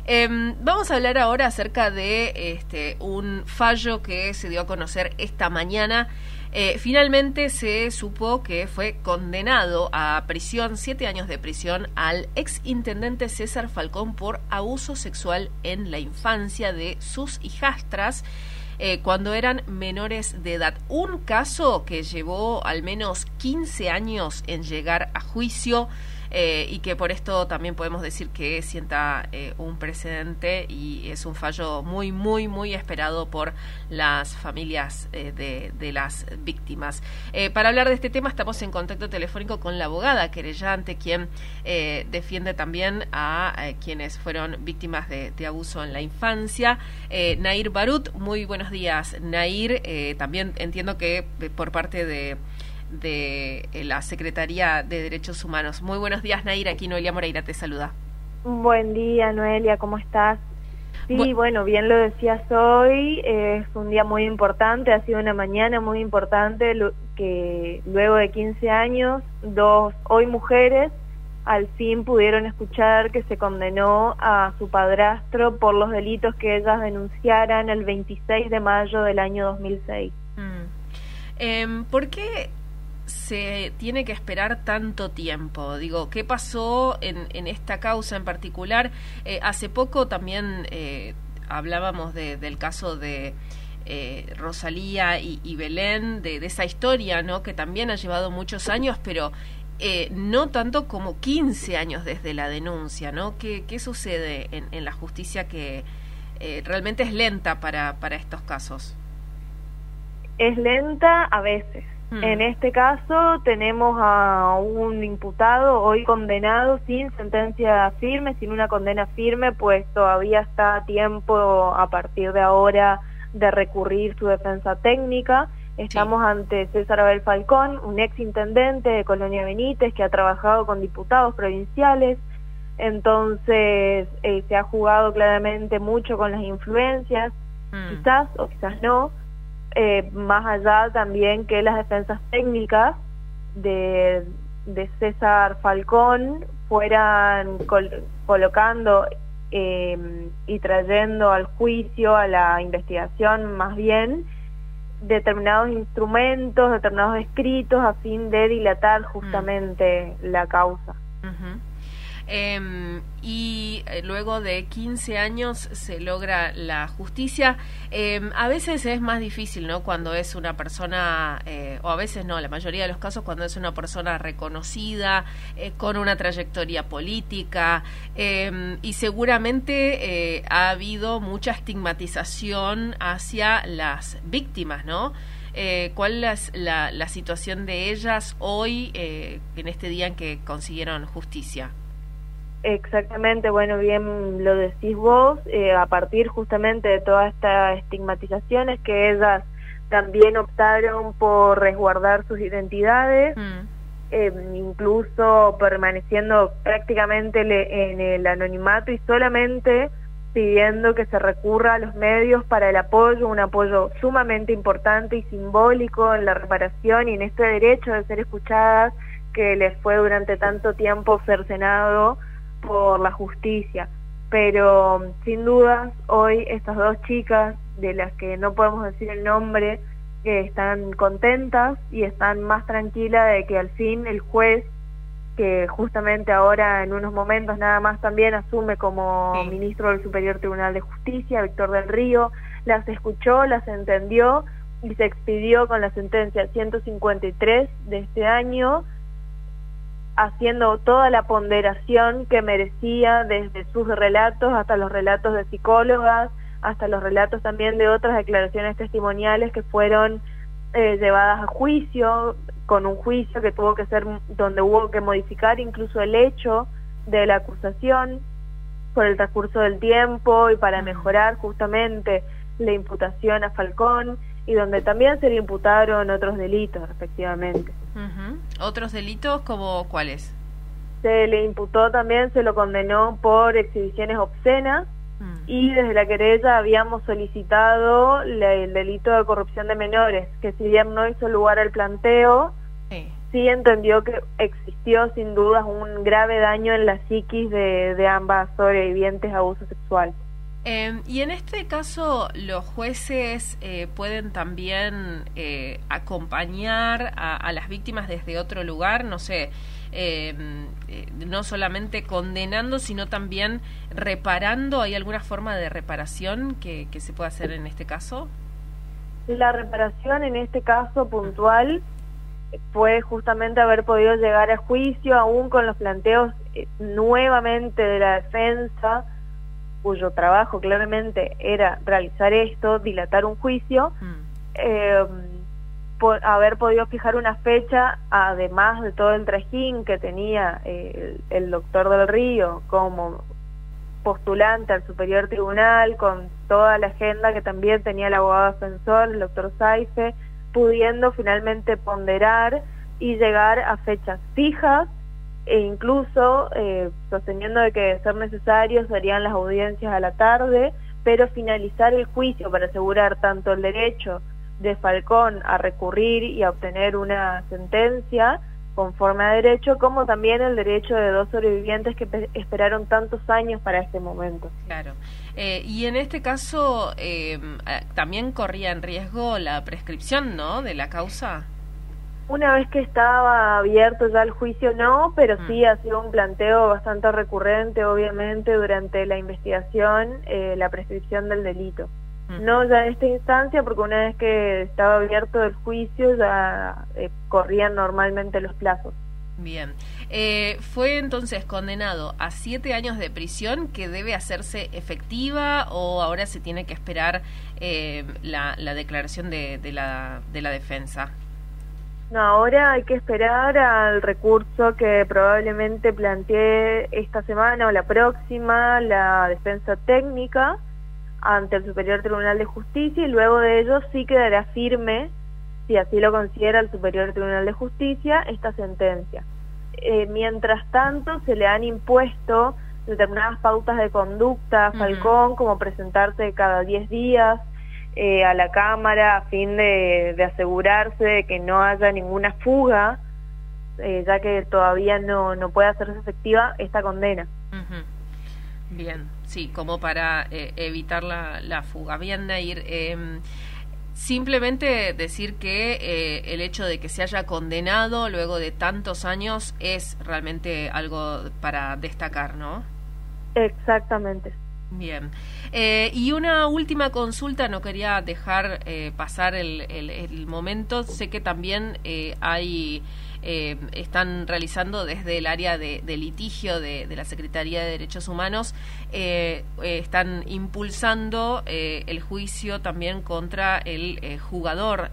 Vamos a hablar ahora acerca de un fallo que se dio a conocer esta mañana. Finalmente se supo que fue condenado a prisión, 7 años de prisión, al exintendente César Falcón por abuso sexual en la infancia de sus hijastras cuando eran menores de edad. Un caso que llevó al menos 15 años en llegar a juicio. Y que por esto también podemos decir que sienta un precedente y es un fallo muy, muy, muy esperado por las familias de las víctimas. Para hablar de este tema estamos en contacto telefónico con la abogada querellante, quien defiende también a quienes fueron víctimas de abuso en la infancia. Nair Barut, muy buenos días. Nair, también entiendo que por parte de la Secretaría de Derechos Humanos. Muy buenos días, Nair. Aquí Noelia Moreira te saluda. Buen día, Noelia, ¿cómo estás? Sí, bueno, bien lo decías hoy, es un día muy importante, ha sido una mañana muy importante, que luego de 15 años, hoy mujeres, al fin pudieron escuchar que se condenó a su padrastro por los delitos que ellas denunciaran el 26 de mayo del año 2006. ¿Por qué se tiene que esperar tanto tiempo? Digo, ¿qué pasó en esta causa en particular? Hace poco también hablábamos del caso de Rosalía y Belén, de esa historia, ¿no? Que también ha llevado muchos años, pero no tanto como 15 años desde la denuncia, ¿no? ¿Qué sucede en la justicia que realmente es lenta para estos casos? Es lenta a veces. En este caso tenemos a un imputado hoy condenado sin sentencia firme, sin una condena firme, pues todavía está a tiempo a partir de ahora de recurrir su defensa técnica. Estamos ante César Abel Falcón, un ex intendente de Colonia Benítez que ha trabajado con diputados provinciales, entonces se ha jugado claramente mucho con las influencias, quizás o quizás no. Más allá también que las defensas técnicas de César Falcón fueran colocando y trayendo al juicio, a la investigación más bien, determinados instrumentos, determinados escritos a fin de dilatar justamente la causa. Y luego de 15 años se logra la justicia. A veces es más difícil, ¿no? Cuando es una persona, o a veces no, la mayoría de los casos cuando es una persona reconocida, con una trayectoria política, y seguramente ha habido mucha estigmatización hacia las víctimas, ¿no? ¿Cuál es la situación de ellas hoy, en este día en que consiguieron justicia? Exactamente, bueno, bien lo decís vos, a partir justamente de toda esta estigmatización es que ellas también optaron por resguardar sus identidades, incluso permaneciendo prácticamente en el anonimato y solamente pidiendo que se recurra a los medios para el apoyo, un apoyo sumamente importante y simbólico en la reparación y en este derecho de ser escuchadas que les fue durante tanto tiempo cercenado por la justicia. Pero sin dudas hoy estas dos chicas, de las que no podemos decir el nombre, están contentas y están más tranquilas de que al fin el juez, que justamente ahora en unos momentos nada más también asume como ministro del Superior Tribunal de Justicia, Víctor del Río, las escuchó, las entendió y se expidió con la sentencia 153 de este año, haciendo toda la ponderación que merecía desde sus relatos hasta los relatos de psicólogas, hasta los relatos también de otras declaraciones testimoniales que fueron llevadas a juicio, con un juicio que tuvo que ser, donde hubo que modificar incluso el hecho de la acusación por el transcurso del tiempo y para mejorar justamente la imputación a Falcón, y donde también se le imputaron otros delitos, respectivamente. ¿Otros delitos como cuáles? Se le imputó también, se lo condenó por exhibiciones obscenas, y desde la querella habíamos solicitado el delito de corrupción de menores, que si bien no hizo lugar al planteo, sí entendió que existió sin dudas un grave daño en la psiquis de ambas sobrevivientes de abuso sexual. Y en este caso, los jueces pueden también acompañar a las víctimas desde otro lugar, no sé, no solamente condenando, sino también reparando. ¿Hay alguna forma de reparación que se pueda hacer en este caso? La reparación en este caso puntual fue justamente haber podido llegar a juicio, aún con los planteos nuevamente de la defensa, cuyo trabajo claramente era realizar esto, dilatar un juicio, por haber podido fijar una fecha, además de todo el trajín que tenía el doctor del Río como postulante al Superior Tribunal, con toda la agenda que también tenía el abogado defensor, el doctor Saife, pudiendo finalmente ponderar y llegar a fechas fijas, e incluso sosteniendo de que de ser necesario serían las audiencias a la tarde, pero finalizar el juicio para asegurar tanto el derecho de Falcón a recurrir y a obtener una sentencia conforme a derecho, como también el derecho de dos sobrevivientes que esperaron tantos años para este momento. Claro. Y en este caso también corría en riesgo la prescripción, ¿no?, de la causa. Una vez que estaba abierto ya el juicio, no, pero sí ha sido un planteo bastante recurrente, obviamente, durante la investigación, la prescripción del delito. No ya en esta instancia, porque una vez que estaba abierto el juicio ya corrían normalmente los plazos. Bien. ¿Fue entonces condenado a 7 años de prisión que debe hacerse efectiva o ahora se tiene que esperar la declaración de la defensa? No, ahora hay que esperar al recurso que probablemente plantee esta semana o la próxima la defensa técnica ante el Superior Tribunal de Justicia, y luego de ello sí quedará firme, si así lo considera el Superior Tribunal de Justicia, esta sentencia. Mientras tanto, se le han impuesto determinadas pautas de conducta a Falcón, como presentarse cada 10 días a la Cámara a fin de asegurarse de que no haya ninguna fuga, ya que todavía no puede hacerse efectiva esta condena. Bien, sí, como para evitar la fuga. Bien, Nair, simplemente decir que el hecho de que se haya condenado luego de tantos años es realmente algo para destacar, ¿no? Exactamente. Bien. Y una última consulta, no quería dejar pasar el momento. Sé que también están realizando desde el área de litigio de la Secretaría de Derechos Humanos, están impulsando el juicio también contra el jugador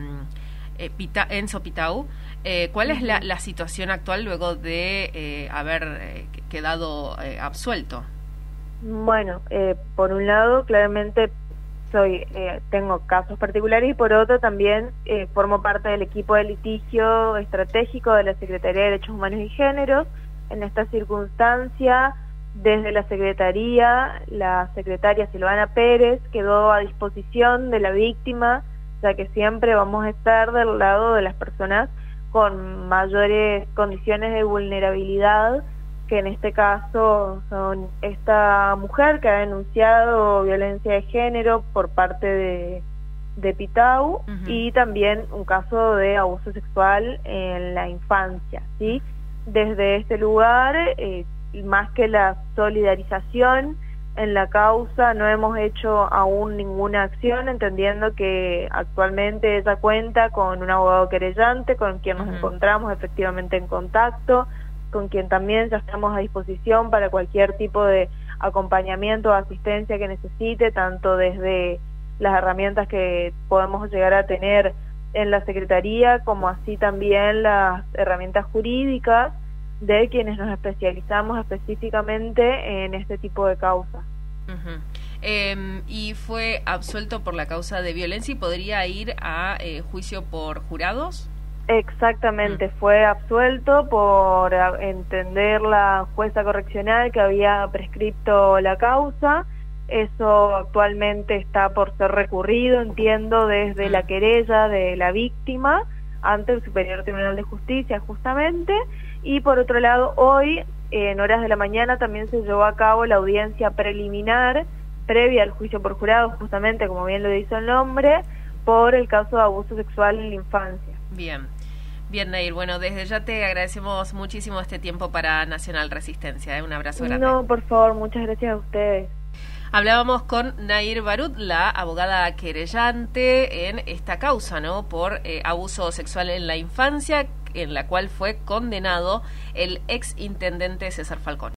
Enzo Pitau. ¿Cuál es la situación actual luego de haber quedado absuelto? Bueno, por un lado, claramente tengo casos particulares, y por otro también formo parte del equipo de litigio estratégico de la Secretaría de Derechos Humanos y Géneros. En esta circunstancia, desde la Secretaría, la secretaria Silvana Pérez quedó a disposición de la víctima, ya que siempre vamos a estar del lado de las personas con mayores condiciones de vulnerabilidad, que en este caso son esta mujer que ha denunciado violencia de género por parte de Pitau, y también un caso de abuso sexual en la infancia, ¿sí? Desde este lugar, más que la solidarización en la causa, no hemos hecho aún ninguna acción, entendiendo que actualmente ella cuenta con un abogado querellante con quien nos encontramos efectivamente en contacto, con quien también ya estamos a disposición para cualquier tipo de acompañamiento o asistencia que necesite, tanto desde las herramientas que podemos llegar a tener en la Secretaría, como así también las herramientas jurídicas de quienes nos especializamos específicamente en este tipo de causas. ¿Y fue absuelto por la causa de violencia y podría ir a juicio por jurados? Exactamente, fue absuelto por entender la jueza correccional que había prescripto la causa. Eso actualmente está por ser recurrido, entiendo, desde la querella de la víctima, ante el Superior Tribunal de Justicia justamente. Y por otro lado, hoy en horas de la mañana también se llevó a cabo la audiencia preliminar previa al juicio por jurado, justamente como bien lo dice el nombre, por el caso de abuso sexual en la infancia. Bien, bien, Nair. Bueno, desde ya te agradecemos muchísimo este tiempo para Nacional Resistencia. Un abrazo grande. No, por favor, muchas gracias a ustedes. Hablábamos con Nair Barut, la abogada querellante en esta causa, ¿no? Por abuso sexual en la infancia, en la cual fue condenado el ex intendente César Falcón.